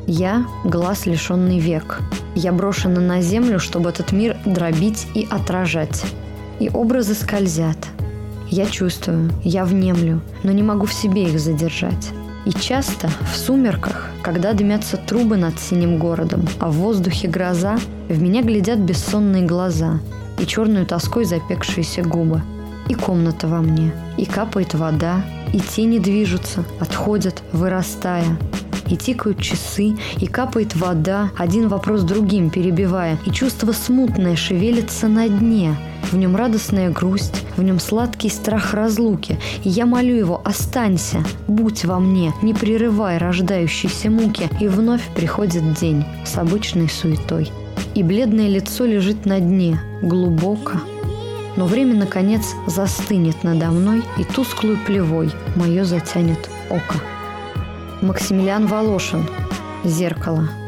Я – глаз, лишенный век. Я брошена на землю, чтобы этот мир дробить и отражать. И образы скользят. Я чувствую, я внемлю, но не могу в себе их задержать. И часто в сумерках, когда дымятся трубы над синим городом, а в воздухе гроза, в меня глядят бессонные глаза и черную тоской запекшиеся губы. И комната во мне, и капает вода, и тени движутся, отходят, вырастая. И тикают часы, и капает вода, один вопрос другим перебивая, и чувство смутное шевелится на дне. В нем радостная грусть, в нем сладкий страх разлуки. И я молю его: останься, будь во мне, не прерывай рождающейся муки. И вновь приходит день с обычной суетой. И бледное лицо лежит на дне, глубоко. Но время, наконец, застынет надо мной, и тусклую плевой мое затянет око. Максимилиан Волошин. «Зеркало».